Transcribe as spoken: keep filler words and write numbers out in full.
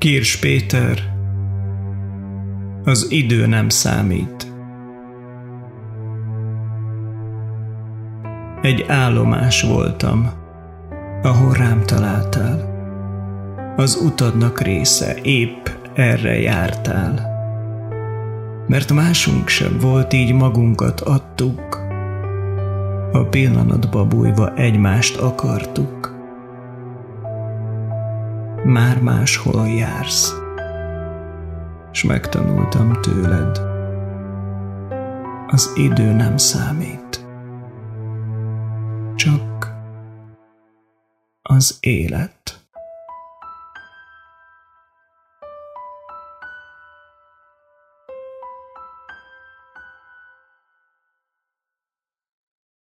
Kirs Péter, az idő nem számít. Egy állomás voltam, ahol rám találtál. Az utadnak része, épp erre jártál. Mert másunk sem volt, így magunkat adtuk. A pillanatba bújva egymást akartuk. Már máshol jársz, s megtanultam tőled, az idő nem számít, csak az élet.